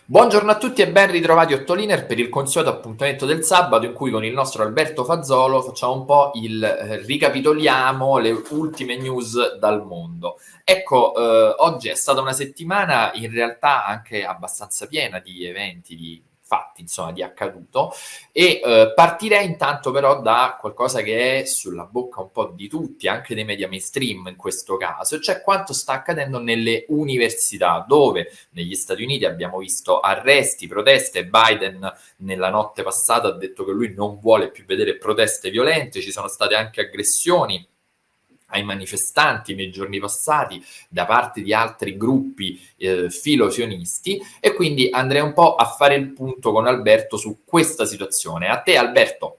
Buongiorno a tutti e ben ritrovati Ottoliner per il consueto appuntamento del sabato in cui con il nostro Alberto Fazzolo facciamo un po' ricapitoliamo le ultime news dal mondo. Ecco, oggi è stata una settimana in realtà anche abbastanza piena di eventi, di fatti, insomma, di accaduto e partirei intanto però da qualcosa che è sulla bocca un po' di tutti, anche dei media mainstream in questo caso, cioè quanto sta accadendo nelle università, dove negli Stati Uniti abbiamo visto arresti, proteste. Biden nella notte passata ha detto che lui non vuole più vedere proteste violente, ci sono state anche aggressioni ai manifestanti nei giorni passati da parte di altri gruppi filosionisti e quindi andrei un po' a fare il punto con Alberto su questa situazione. A te Alberto.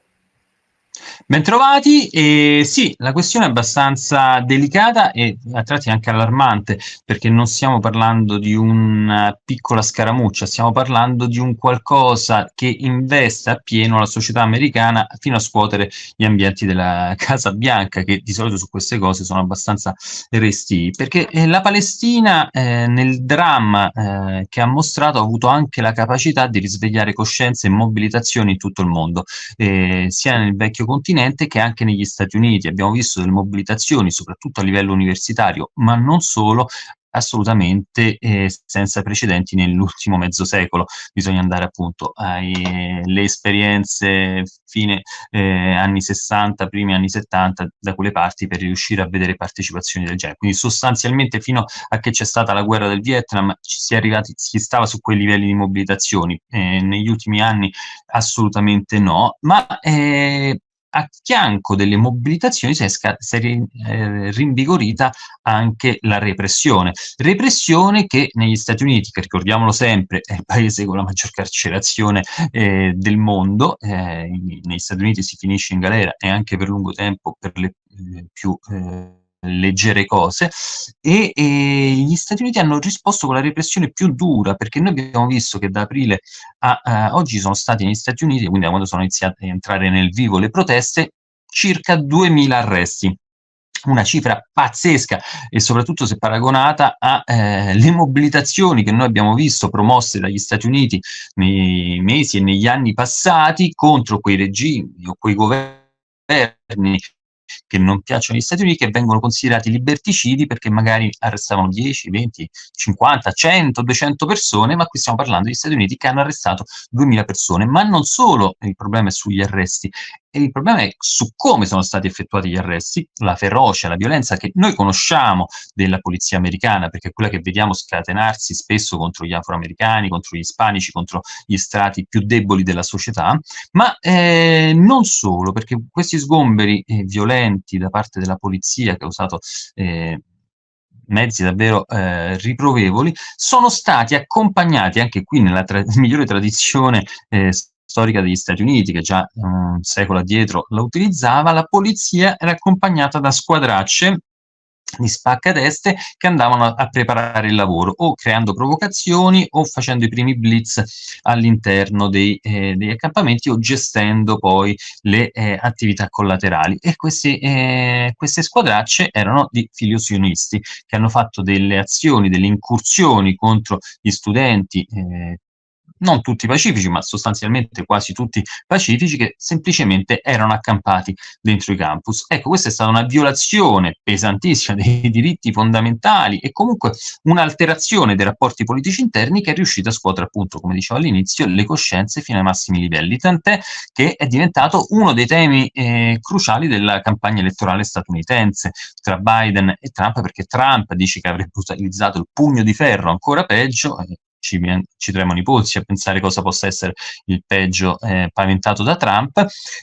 Bentrovati, e sì, la questione è abbastanza delicata e a tratti anche allarmante, perché non stiamo parlando di una piccola scaramuccia, stiamo parlando di un qualcosa che investe appieno la società americana fino a scuotere gli ambienti della Casa Bianca, che di solito su queste cose sono abbastanza restii, perché la Palestina nel dramma che ha mostrato ha avuto anche la capacità di risvegliare coscienze e mobilitazioni in tutto il mondo, sia nel vecchio continente che anche negli Stati Uniti. Abbiamo visto delle mobilitazioni, soprattutto a livello universitario, ma non solo, assolutamente senza precedenti nell'ultimo mezzo secolo. Bisogna andare appunto alle esperienze fine anni 60, primi anni 70 da quelle parti per riuscire a vedere partecipazioni del genere. Quindi sostanzialmente fino a che c'è stata la guerra del Vietnam si stava su quei livelli di mobilitazioni. Negli ultimi anni assolutamente no, ma a fianco delle mobilitazioni si è rinvigorita anche la repressione. Repressione che negli Stati Uniti, che ricordiamolo sempre, è il paese con la maggior carcerazione del mondo, negli Stati Uniti si finisce in galera e anche per lungo tempo per le più leggere cose, e gli Stati Uniti hanno risposto con la repressione più dura, perché noi abbiamo visto che da aprile a oggi sono stati negli Stati Uniti, quindi da quando sono iniziate a entrare nel vivo le proteste, circa 2000 arresti. Una cifra pazzesca, e soprattutto se paragonata alle mobilitazioni che noi abbiamo visto promosse dagli Stati Uniti nei mesi e negli anni passati contro quei regimi o quei governi che non piacciono agli Stati Uniti, che vengono considerati liberticidi perché magari arrestavano 10, 20, 50, 100, 200 persone, ma qui stiamo parlando degli Stati Uniti che hanno arrestato 2000 persone. Ma non solo il problema è sugli arresti, e il problema è su come sono stati effettuati gli arresti, la ferocia, la violenza che noi conosciamo della polizia americana, perché è quella che vediamo scatenarsi spesso contro gli afroamericani, contro gli ispanici, contro gli strati più deboli della società, ma non solo, perché questi sgomberi violenti da parte della polizia, che ha usato mezzi davvero riprovevoli, sono stati accompagnati anche qui nella migliore tradizione storica degli Stati Uniti, che già un secolo addietro la utilizzava. La polizia era accompagnata da squadracce di spaccateste che andavano a preparare il lavoro, o creando provocazioni o facendo i primi blitz all'interno degli accampamenti, o gestendo poi le attività collaterali. E queste squadracce erano di filosionisti che hanno fatto delle azioni, delle incursioni contro gli studenti, non tutti pacifici, ma sostanzialmente quasi tutti pacifici, che semplicemente erano accampati dentro i campus. Ecco, questa è stata una violazione pesantissima dei diritti fondamentali e comunque un'alterazione dei rapporti politici interni, che è riuscita a scuotere, appunto, come dicevo all'inizio, le coscienze fino ai massimi livelli, tant'è che è diventato uno dei temi cruciali della campagna elettorale statunitense tra Biden e Trump, perché Trump dice che avrebbe utilizzato il pugno di ferro, ancora peggio. Ci tremano i polsi a pensare cosa possa essere il peggio paventato da Trump,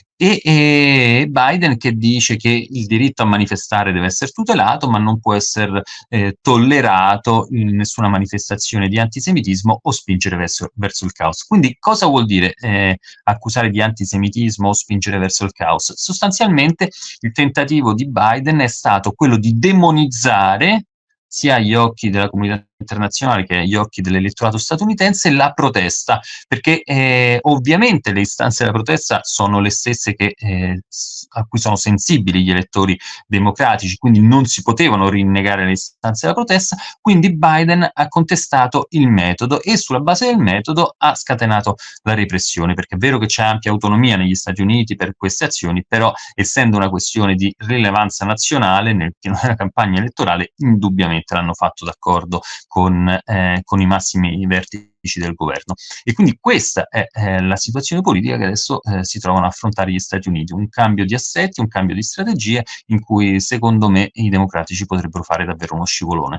e Biden che dice che il diritto a manifestare deve essere tutelato, ma non può essere tollerato in nessuna manifestazione di antisemitismo o spingere verso il caos. Quindi cosa vuol dire accusare di antisemitismo o spingere verso il caos? Sostanzialmente il tentativo di Biden è stato quello di demonizzare, sia agli occhi della comunità internazionale che è agli occhi dell'elettorato statunitense, la protesta, perché ovviamente le istanze della protesta sono le stesse a cui sono sensibili gli elettori democratici, quindi non si potevano rinnegare le istanze della protesta, quindi Biden ha contestato il metodo e sulla base del metodo ha scatenato la repressione, perché è vero che c'è ampia autonomia negli Stati Uniti per queste azioni, però essendo una questione di rilevanza nazionale nel pieno della campagna elettorale, indubbiamente l'hanno fatto d'accordo con i massimi vertici del governo. E quindi questa è la situazione politica che adesso si trovano a affrontare gli Stati Uniti, un cambio di assetti, un cambio di strategie in cui secondo me i democratici potrebbero fare davvero uno scivolone.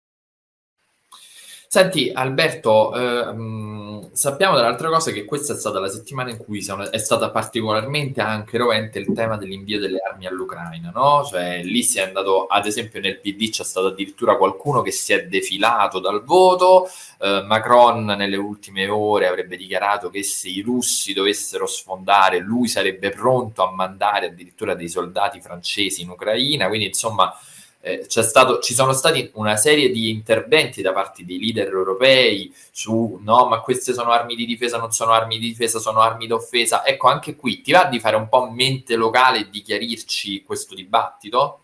Senti Alberto, sappiamo dall'altra cosa che questa è stata la settimana in cui è stata particolarmente anche rovente il tema dell'invio delle armi all'Ucraina, no? Cioè lì si è andato, ad esempio nel PD c'è stato addirittura qualcuno che si è defilato dal voto, Macron nelle ultime ore avrebbe dichiarato che se i russi dovessero sfondare lui sarebbe pronto a mandare addirittura dei soldati francesi in Ucraina, quindi insomma ci sono stati una serie di interventi da parte dei leader europei su no, ma queste sono armi di difesa, non sono armi di difesa, sono armi d'offesa. Ecco, anche qui ti va di fare un po' mente locale e di chiarirci questo dibattito?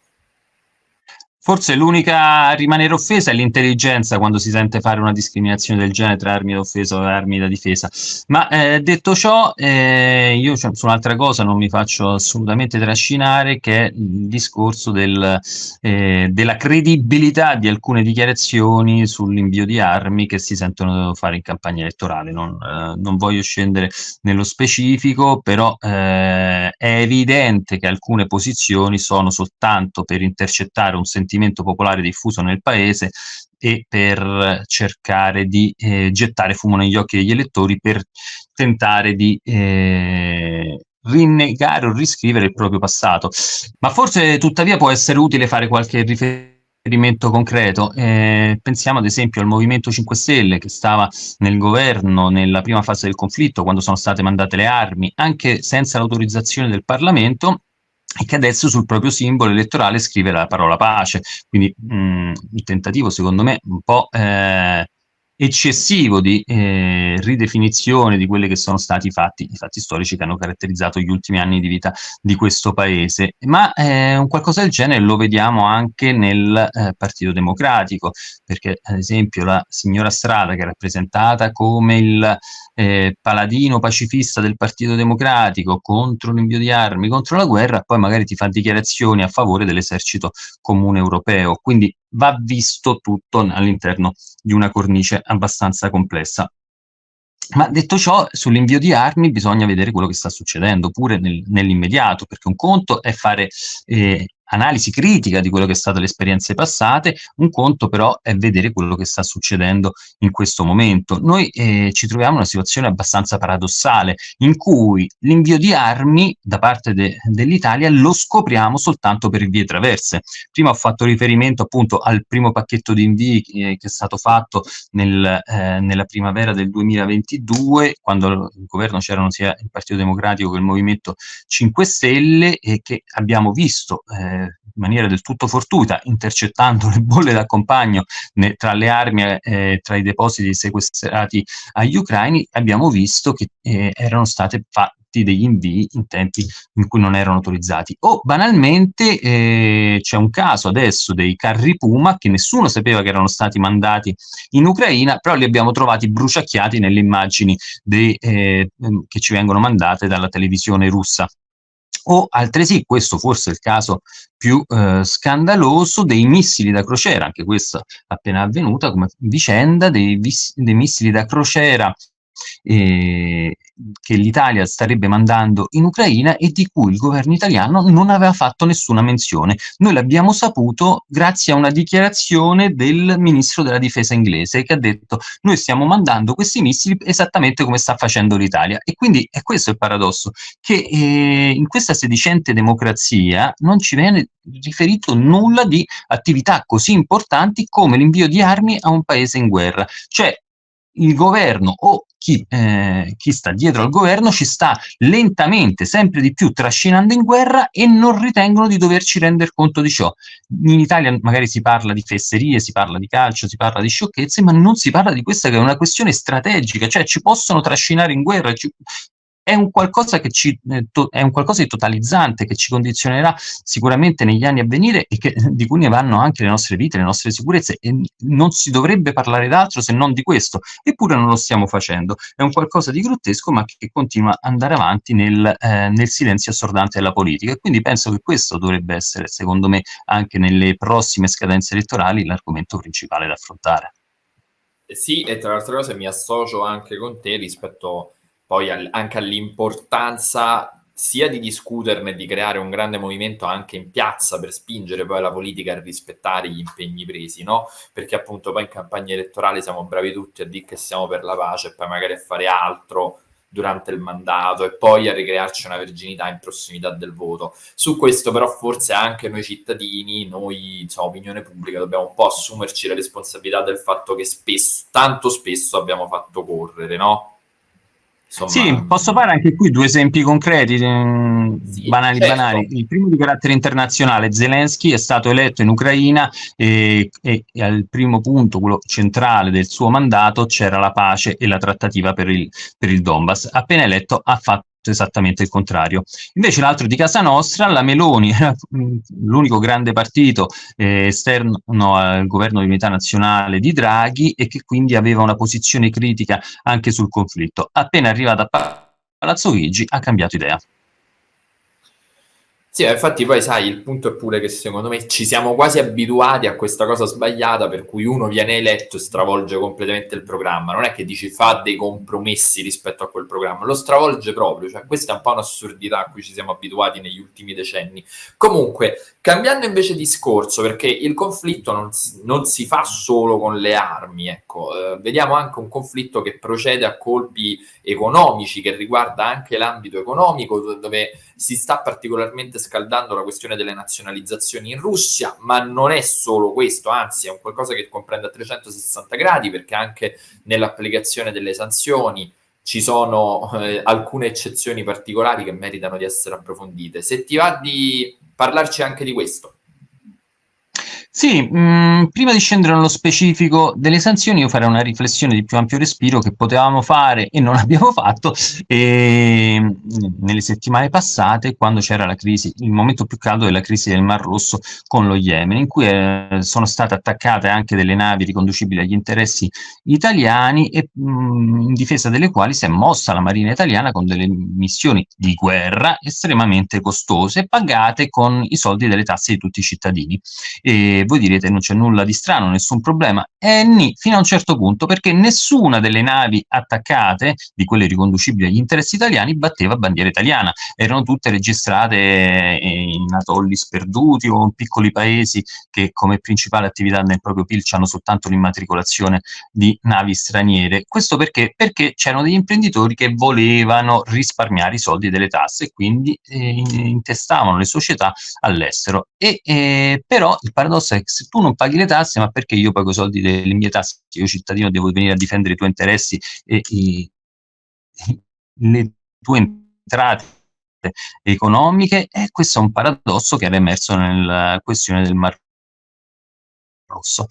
Forse l'unica a rimanere offesa è l'intelligenza quando si sente fare una discriminazione del genere tra armi da offesa e armi da difesa. Ma detto ciò, io su un'altra cosa non mi faccio assolutamente trascinare, che è il discorso della credibilità di alcune dichiarazioni sull'invio di armi che si sentono fare in campagna elettorale. Non voglio scendere nello specifico, però è evidente che alcune posizioni sono soltanto per intercettare un sentimento popolare diffuso nel paese e per cercare di gettare fumo negli occhi degli elettori, per tentare di rinnegare o riscrivere il proprio passato. Ma forse tuttavia può essere utile fare qualche riferimento concreto. Pensiamo ad esempio al Movimento 5 Stelle che stava nel governo nella prima fase del conflitto, quando sono state mandate le armi, anche senza l'autorizzazione del Parlamento, e che adesso sul proprio simbolo elettorale scrive la parola pace. Quindi il tentativo, secondo me, un po' eccessivo di ridefinizione di quelli che sono stati i fatti storici che hanno caratterizzato gli ultimi anni di vita di questo paese. Ma un qualcosa del genere lo vediamo anche nel Partito Democratico, perché ad esempio la signora Strada, che è rappresentata come il paladino pacifista del Partito Democratico contro l'invio di armi, contro la guerra, poi magari ti fa dichiarazioni a favore dell'esercito comune europeo. Quindi va visto tutto all'interno di una cornice abbastanza complessa. Ma detto ciò, sull'invio di armi bisogna vedere quello che sta succedendo pure nell'immediato, perché un conto è fare analisi critica di quello che è state le esperienze passate, un conto però è vedere quello che sta succedendo in questo momento. Noi ci troviamo in una situazione abbastanza paradossale, in cui l'invio di armi da parte dell'Italia lo scopriamo soltanto per vie traverse. Prima ho fatto riferimento appunto al primo pacchetto di invii che è stato fatto nella primavera del 2022, quando al governo c'erano sia il Partito Democratico che il Movimento 5 Stelle, e che abbiamo visto in maniera del tutto fortuita, intercettando le bolle da compagno tra le armi e tra i depositi sequestrati agli ucraini, abbiamo visto che erano state fatti degli invii in tempi in cui non erano autorizzati. O banalmente c'è un caso adesso dei carri Puma che nessuno sapeva che erano stati mandati in Ucraina, però li abbiamo trovati bruciacchiati nelle immagini che ci vengono mandate dalla televisione russa. O altresì, questo forse è il caso più scandaloso, dei missili da crociera, anche questa appena avvenuta come vicenda, dei missili da crociera che l'Italia starebbe mandando in Ucraina e di cui il governo italiano non aveva fatto nessuna menzione. Noi l'abbiamo saputo grazie a una dichiarazione del ministro della difesa inglese, che ha detto: noi stiamo mandando questi missili esattamente come sta facendo l'Italia. E quindi è questo il paradosso, che in questa sedicente democrazia non ci viene riferito nulla di attività così importanti come l'invio di armi a un paese in guerra. Cioè, il governo o chi sta dietro al governo ci sta lentamente, sempre di più, trascinando in guerra e non ritengono di doverci rendere conto di ciò. In Italia magari si parla di fesserie, si parla di calcio, si parla di sciocchezze, ma non si parla di questa che è una questione strategica, cioè ci possono trascinare in guerra, è un qualcosa che è un qualcosa di totalizzante che ci condizionerà sicuramente negli anni a venire e di cui ne vanno anche le nostre vite, le nostre sicurezze, e non si dovrebbe parlare d'altro se non di questo, eppure non lo stiamo facendo. È un qualcosa di grottesco, ma che continua ad andare avanti nel silenzio assordante della politica, e quindi penso che questo dovrebbe essere, secondo me, anche nelle prossime scadenze elettorali, l'argomento principale da affrontare. Sì, e tra le altre cose mi associo anche con te rispetto poi anche all'importanza sia di discuterne e di creare un grande movimento anche in piazza per spingere poi la politica a rispettare gli impegni presi, no? Perché appunto poi in campagna elettorale siamo bravi tutti a dire che siamo per la pace e poi magari a fare altro durante il mandato e poi a ricrearci una verginità in prossimità del voto. Su questo però forse anche noi cittadini, noi insomma, opinione pubblica, dobbiamo un po' assumerci la responsabilità del fatto che spesso, tanto spesso abbiamo fatto correre, no? Insomma, Sì, posso fare anche qui due esempi concreti, sì, banali banali. certo. Il primo di carattere internazionale: Zelensky è stato eletto in Ucraina e al primo punto, quello centrale del suo mandato, c'era la pace e la trattativa per il Donbass. Appena eletto ha fatto esattamente il contrario. Invece l'altro di casa nostra, la Meloni, l'unico grande partito esterno al governo di unità nazionale di Draghi, e che quindi aveva una posizione critica anche sul conflitto. Appena arrivata a Palazzo Chigi ha cambiato idea. Sì, infatti poi sai, il punto è pure che secondo me ci siamo quasi abituati a questa cosa sbagliata per cui uno viene eletto e stravolge completamente il programma. Non è che dici fa dei compromessi rispetto a quel programma, lo stravolge proprio. Cioè, questa è un po' un'assurdità a cui ci siamo abituati negli ultimi decenni. Comunque, cambiando invece discorso, perché il conflitto non si fa solo con le armi, ecco, vediamo anche un conflitto che procede a colpi economici, che riguarda anche l'ambito economico, dove si sta particolarmente scaldando la questione delle nazionalizzazioni in Russia, ma non è solo questo, anzi è un qualcosa che comprende a 360 gradi, perché anche nell'applicazione delle sanzioni ci sono alcune eccezioni particolari che meritano di essere approfondite. Se ti va di parlarci anche di questo. Sì, prima di scendere nello specifico delle sanzioni, io farei una riflessione di più ampio respiro che potevamo fare e non abbiamo fatto nelle settimane passate, quando c'era la crisi, il momento più caldo della crisi del Mar Rosso con lo Yemen, in cui sono state attaccate anche delle navi riconducibili agli interessi italiani e in difesa delle quali si è mossa la Marina italiana con delle missioni di guerra estremamente costose, pagate con i soldi delle tasse di tutti i cittadini. E voi direte non c'è nulla di strano, nessun problema. Fino a un certo punto, perché nessuna delle navi attaccate, di quelle riconducibili agli interessi italiani, batteva bandiera italiana. Erano tutte registrate in atolli sperduti o in piccoli paesi che come principale attività nel proprio PIL hanno soltanto l'immatricolazione di navi straniere. Questo perché? Perché c'erano degli imprenditori che volevano risparmiare i soldi delle tasse e quindi intestavano le società all'estero. Però il paradosso è che se tu non paghi le tasse, ma perché io pago i soldi delle mie tasse? Io cittadino devo venire a difendere i tuoi interessi e le tue entrate economiche, e questo è un paradosso che era emerso nella questione del Mar Rosso.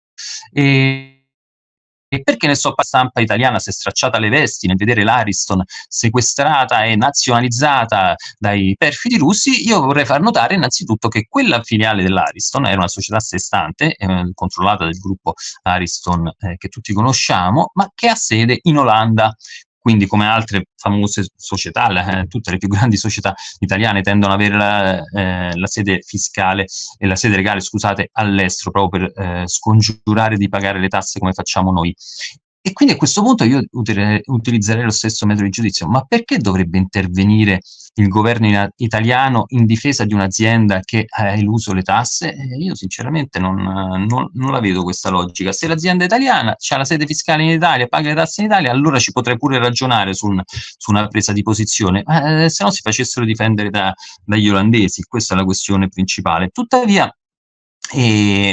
E perché ne so, la stampa italiana si è stracciata le vesti nel vedere l'Ariston sequestrata e nazionalizzata dai perfidi russi. Io vorrei far notare innanzitutto che quella filiale dell'Ariston era una società a sé stante, controllata dal gruppo Ariston che tutti conosciamo, ma che ha sede in Olanda. Quindi, come altre famose società, tutte le più grandi società italiane tendono ad avere la sede fiscale e la sede legale, scusate, all'estero, proprio per scongiurare di pagare le tasse come facciamo noi. E quindi a questo punto io utilizzerei lo stesso metodo di giudizio. Ma perché dovrebbe intervenire il governo italiano in difesa di un'azienda che ha eluso le tasse? Io sinceramente non la vedo questa logica. Se l'azienda è italiana, ha la sede fiscale in Italia, paga le tasse in Italia, allora ci potrei pure ragionare su una presa di posizione. Se no si facessero difendere dagli olandesi, questa è la questione principale. Tuttavia,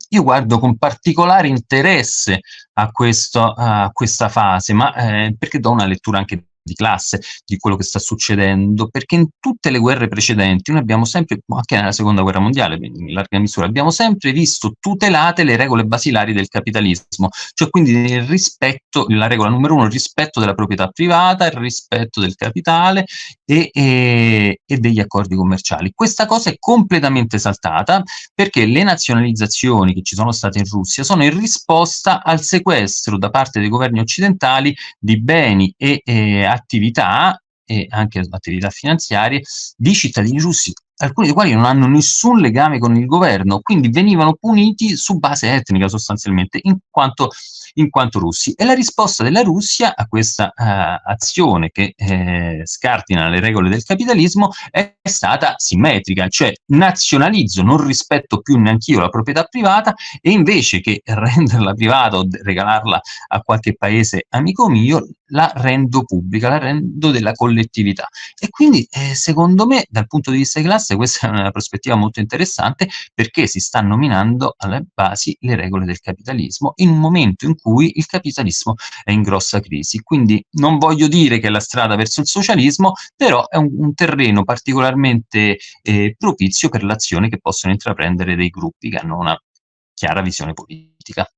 io guardo con particolare interesse a questa fase, ma perché do una lettura anche di classe di quello che sta succedendo, perché in tutte le guerre precedenti noi abbiamo sempre, anche nella seconda guerra mondiale in larga misura, abbiamo sempre visto tutelate le regole basilari del capitalismo, cioè quindi il rispetto, la regola numero uno, il rispetto della proprietà privata, il rispetto del capitale e degli accordi commerciali. Questa cosa è completamente saltata perché le nazionalizzazioni che ci sono state in Russia sono in risposta al sequestro da parte dei governi occidentali di beni e attività e anche attività finanziarie di cittadini russi, alcuni dei quali non hanno nessun legame con il governo, quindi venivano puniti su base etnica sostanzialmente, in quanto russi. E la risposta della Russia a questa azione che scardina le regole del capitalismo è stata simmetrica, cioè nazionalizzo, non rispetto più neanch'io la proprietà privata e invece che renderla privata o regalarla a qualche paese amico mio, la rendo pubblica, la rendo della collettività. E quindi, secondo me, dal punto di vista di classe, questa è una prospettiva molto interessante perché si stanno minando alle basi le regole del capitalismo in un momento in cui il capitalismo è in grossa crisi. Quindi non voglio dire che è la strada verso il socialismo, però è un terreno particolarmente propizio per l'azione che possono intraprendere dei gruppi che hanno una chiara visione politica.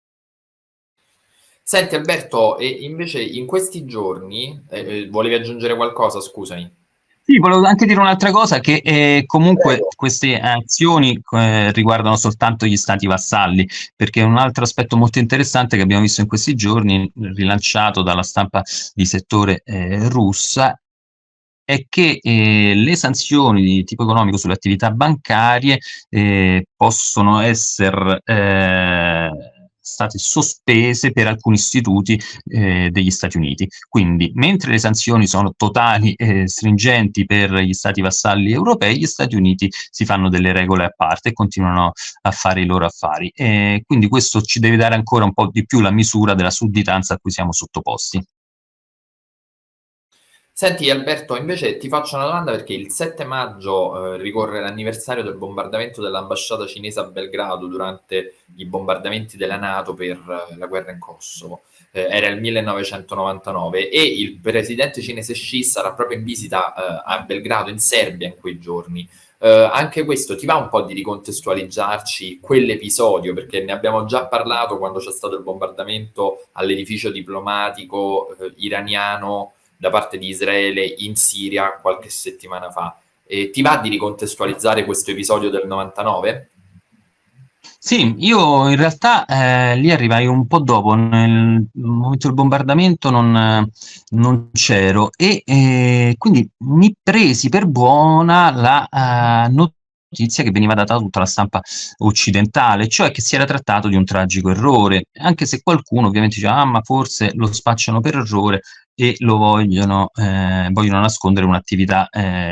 Senti Alberto, e invece in questi giorni, volevi aggiungere qualcosa, scusami? Sì, volevo anche dire un'altra cosa, che comunque Prego. queste azioni riguardano soltanto gli stati vassalli, perché un altro aspetto molto interessante che abbiamo visto in questi giorni, rilanciato dalla stampa di settore russa, è che le sanzioni di tipo economico sulle attività bancarie possono essere state sospese per alcuni istituti degli Stati Uniti. Quindi, mentre le sanzioni sono totali e stringenti per gli Stati vassalli europei, gli Stati Uniti si fanno delle regole a parte e continuano a fare i loro affari. Quindi questo ci deve dare ancora un po' di più la misura della sudditanza a cui siamo sottoposti. Senti Alberto, invece ti faccio una domanda perché il 7 maggio ricorre l'anniversario del bombardamento dell'ambasciata cinese a Belgrado durante i bombardamenti della NATO per la guerra in Kosovo. Era il 1999 e il presidente cinese Xi sarà proprio in visita a Belgrado, in Serbia, in quei giorni. Anche questo ti va un po' di ricontestualizzarci quell'episodio, perché ne abbiamo già parlato quando c'è stato il bombardamento all'edificio diplomatico iraniano da parte di Israele in Siria qualche settimana fa. Ti va di ricontestualizzare questo episodio del 99? Sì, io in realtà lì arrivai un po' dopo, nel momento del bombardamento non c'ero e quindi mi presi per buona la notizia che veniva data da tutta la stampa occidentale, cioè che si era trattato di un tragico errore, anche se qualcuno ovviamente diceva ah ma forse lo spacciano per errore e lo vogliono nascondere un'attività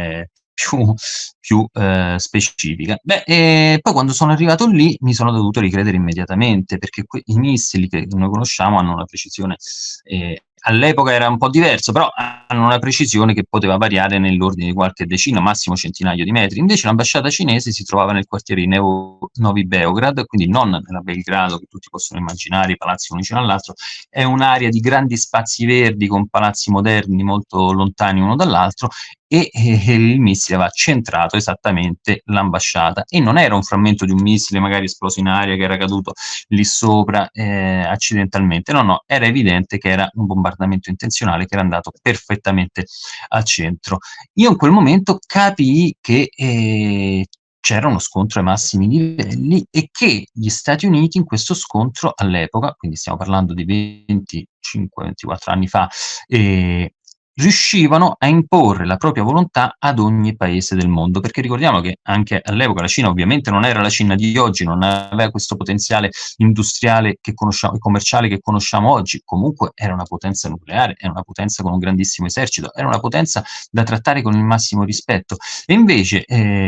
più specifica. Beh, poi quando sono arrivato lì mi sono dovuto ricredere immediatamente perché i missili che noi conosciamo hanno una precisione, all'epoca era un po' diverso, però hanno una precisione che poteva variare nell'ordine di qualche decina, massimo centinaio di metri. Invece l'ambasciata cinese si trovava nel quartiere di Novi Beograd, quindi non nella Belgrado che tutti possono immaginare, i palazzi uno vicino all'altro, è un'area di grandi spazi verdi con palazzi moderni molto lontani uno dall'altro e il missile aveva centrato esattamente l'ambasciata e non era un frammento di un missile magari esploso in aria che era caduto lì sopra accidentalmente, no, era evidente che era un bombardamento intenzionale che era andato perfettamente al centro. Io in quel momento capii che c'era uno scontro ai massimi livelli e che gli Stati Uniti in questo scontro all'epoca, quindi stiamo parlando di 25-24 anni fa, riuscivano a imporre la propria volontà ad ogni paese del mondo, perché ricordiamo che anche all'epoca la Cina ovviamente non era la Cina di oggi, non aveva questo potenziale industriale che conosciamo e commerciale che conosciamo oggi, comunque era una potenza nucleare, era una potenza con un grandissimo esercito, era una potenza da trattare con il massimo rispetto. E invece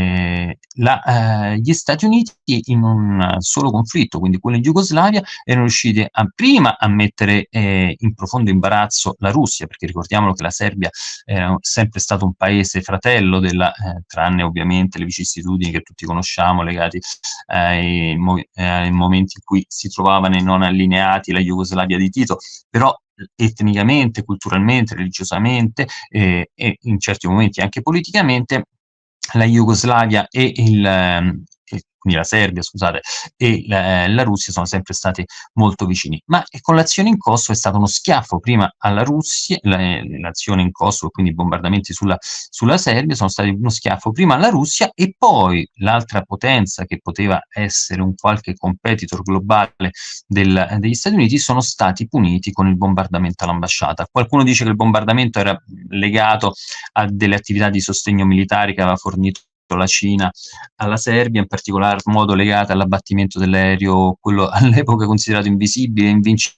gli Stati Uniti in un solo conflitto, quindi quello in Jugoslavia, erano riusciti prima a mettere in profondo imbarazzo la Russia, perché ricordiamolo che la Serbia è sempre stato un paese fratello tranne ovviamente le vicissitudini che tutti conosciamo legati ai momenti in cui si trovavano i non allineati, la Jugoslavia di Tito, però etnicamente, culturalmente, religiosamente e in certi momenti anche politicamente la Jugoslavia quindi la Serbia, scusate, e la Russia sono sempre stati molto vicini. Ma con l'azione in Kosovo è stato uno schiaffo prima alla Russia, l'azione in Kosovo, quindi i bombardamenti sulla Serbia, sono stati uno schiaffo prima alla Russia e poi l'altra potenza che poteva essere un qualche competitor globale degli Stati Uniti sono stati puniti con il bombardamento all'ambasciata. Qualcuno dice che il bombardamento era legato a delle attività di sostegno militare che aveva fornito la Cina alla Serbia, in particolar modo legate all'abbattimento dell'aereo, quello all'epoca considerato invisibile e invincibile,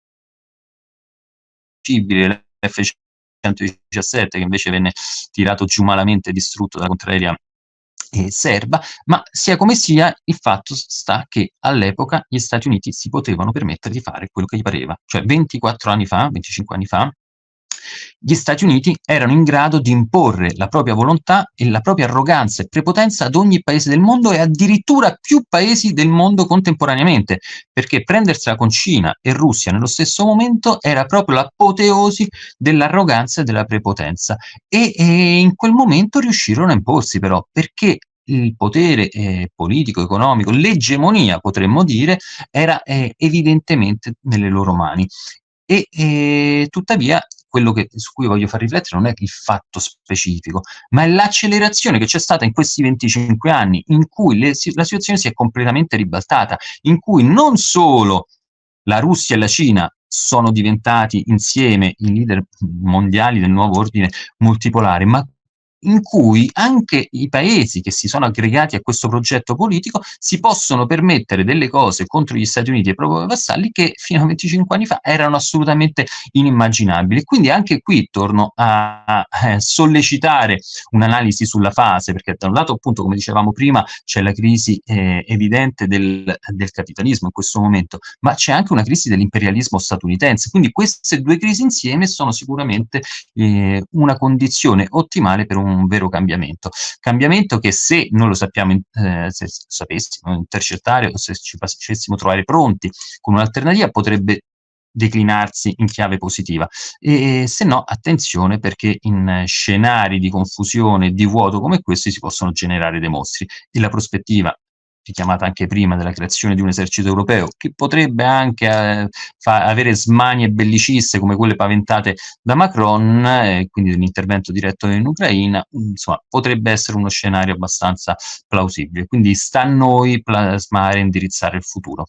l'F-117, che invece venne tirato giù malamente e distrutto dalla contraerea serba, ma sia come sia il fatto sta che all'epoca gli Stati Uniti si potevano permettere di fare quello che gli pareva, cioè 24 anni fa, 25 anni fa, gli Stati Uniti erano in grado di imporre la propria volontà e la propria arroganza e prepotenza ad ogni paese del mondo e addirittura più paesi del mondo contemporaneamente, perché prendersela con Cina e Russia nello stesso momento era proprio l'apoteosi dell'arroganza e della prepotenza. E in quel momento riuscirono a imporsi però, perché il potere politico, economico, l'egemonia potremmo dire, era evidentemente nelle loro mani. Tuttavia quello su cui voglio far riflettere non è il fatto specifico, ma è l'accelerazione che c'è stata in questi 25 anni in cui la situazione si è completamente ribaltata, in cui non solo la Russia e la Cina sono diventati insieme i leader mondiali del nuovo ordine multipolare, ma in cui anche i paesi che si sono aggregati a questo progetto politico si possono permettere delle cose contro gli Stati Uniti e i propri vassalli che fino a 25 anni fa erano assolutamente inimmaginabili. Quindi anche qui torno a sollecitare un'analisi sulla fase, perché da un lato appunto, come dicevamo prima, c'è la crisi evidente del capitalismo in questo momento, ma c'è anche una crisi dell'imperialismo statunitense. Quindi queste due crisi insieme sono sicuramente una condizione ottimale per un vero cambiamento che se noi lo sappiamo, se sapessimo intercettare o se ci facessimo trovare pronti con un'alternativa potrebbe declinarsi in chiave positiva e se no attenzione, perché in scenari di confusione e di vuoto come questi si possono generare dei mostri e la prospettiva richiamata anche prima della creazione di un esercito europeo che potrebbe anche avere smanie belliciste come quelle paventate da Macron, quindi dell'intervento diretto in Ucraina, insomma potrebbe essere uno scenario abbastanza plausibile, quindi sta a noi plasmare e indirizzare il futuro.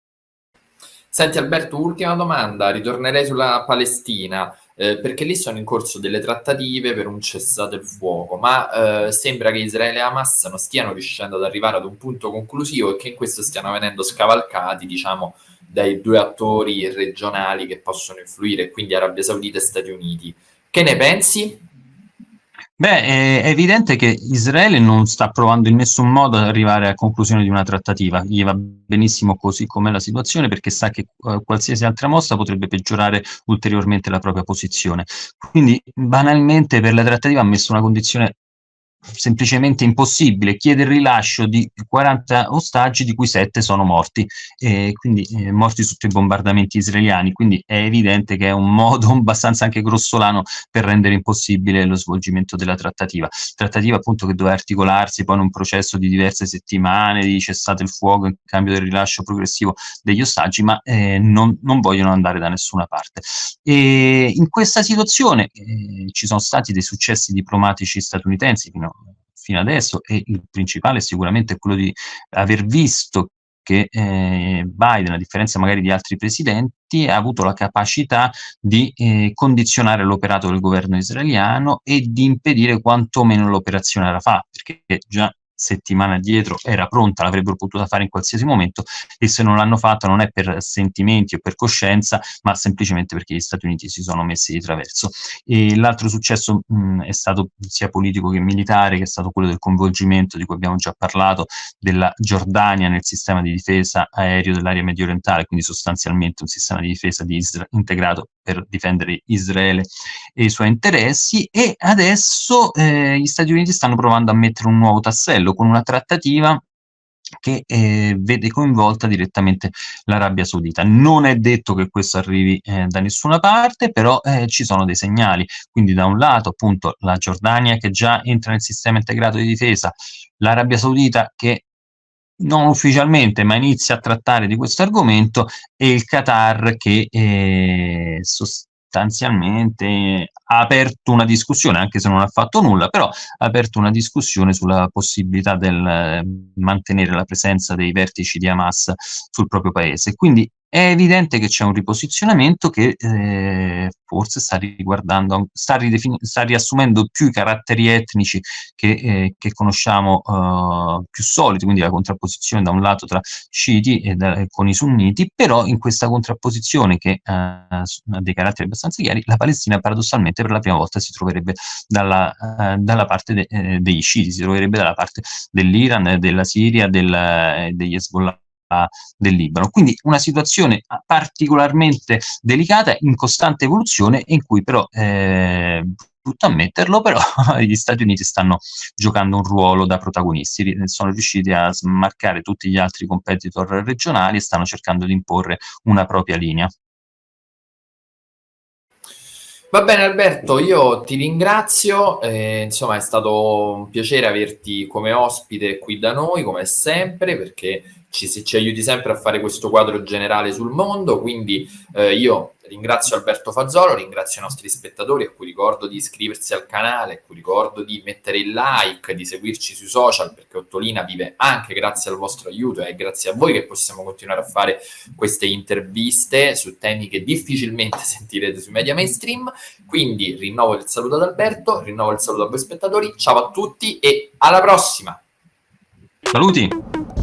Senti Alberto, ultima domanda, ritornerei sulla Palestina, perché lì sono in corso delle trattative per un cessate il fuoco, ma sembra che Israele e Hamas non stiano riuscendo ad arrivare ad un punto conclusivo e che in questo stiano venendo scavalcati, diciamo, dai due attori regionali che possono influire, quindi Arabia Saudita e Stati Uniti. Che ne pensi? Beh, è evidente che Israele non sta provando in nessun modo ad arrivare a conclusione di una trattativa, gli va benissimo così com'è la situazione perché sa che qualsiasi altra mossa potrebbe peggiorare ulteriormente la propria posizione. Quindi banalmente per la trattativa ha messo una condizione semplicemente impossibile, chiede il rilascio di 40 ostaggi di cui 7 sono morti, quindi morti sotto i bombardamenti israeliani, quindi è evidente che è un modo abbastanza anche grossolano per rendere impossibile lo svolgimento della trattativa appunto che doveva articolarsi poi in un processo di diverse settimane di cessate il fuoco in cambio del rilascio progressivo degli ostaggi, ma non vogliono andare da nessuna parte. E in questa situazione ci sono stati dei successi diplomatici statunitensi fino adesso e il principale sicuramente è quello di aver visto che Biden, a differenza magari di altri presidenti, ha avuto la capacità di condizionare l'operato del governo israeliano e di impedire quantomeno l'operazione Rafah, perché già settimana dietro era pronta, l'avrebbero potuta fare in qualsiasi momento e se non l'hanno fatto non è per sentimenti o per coscienza, ma semplicemente perché gli Stati Uniti si sono messi di traverso. E l'altro successo è stato sia politico che militare, che è stato quello del coinvolgimento di cui abbiamo già parlato, della Giordania nel sistema di difesa aereo dell'area medio orientale, quindi sostanzialmente un sistema di difesa integrato per difendere Israele e i suoi interessi, e adesso gli Stati Uniti stanno provando a mettere un nuovo tassello con una trattativa che vede coinvolta direttamente l'Arabia Saudita. Non è detto che questo arrivi da nessuna parte, però ci sono dei segnali. Quindi da un lato appunto la Giordania che già entra nel sistema integrato di difesa, l'Arabia Saudita che non ufficialmente, ma inizia a trattare di questo argomento, e il Qatar che sostanzialmente ha aperto una discussione, anche se non ha fatto nulla, però ha aperto una discussione sulla possibilità del mantenere la presenza dei vertici di Hamas sul proprio paese. Quindi è evidente che c'è un riposizionamento che forse sta riguardando, sta riassumendo più i caratteri etnici che conosciamo più soliti, quindi la contrapposizione da un lato tra sciiti e con i sunniti, però in questa contrapposizione che ha dei caratteri abbastanza chiari, la Palestina paradossalmente per la prima volta si troverebbe dalla parte degli sciiti, si troverebbe dalla parte dell'Iran, della Siria, degli Hezbollah del Libano. Quindi una situazione particolarmente delicata, in costante evoluzione, in cui però brutto ammetterlo, però gli Stati Uniti stanno giocando un ruolo da protagonisti, sono riusciti a smarcare tutti gli altri competitor regionali e stanno cercando di imporre una propria linea. Va bene Alberto, io ti ringrazio, insomma è stato un piacere averti come ospite qui da noi, come sempre, perché ci aiuti sempre a fare questo quadro generale sul mondo, quindi io ringrazio Alberto Fazzolo, ringrazio i nostri spettatori, a cui ricordo di iscriversi al canale, a cui ricordo di mettere il like, di seguirci sui social, perché Ottolina vive anche grazie al vostro aiuto, e è grazie a voi che possiamo continuare a fare queste interviste su temi che difficilmente sentirete sui media mainstream. Quindi rinnovo il saluto ad Alberto, rinnovo il saluto a voi spettatori, ciao a tutti e alla prossima! Saluti!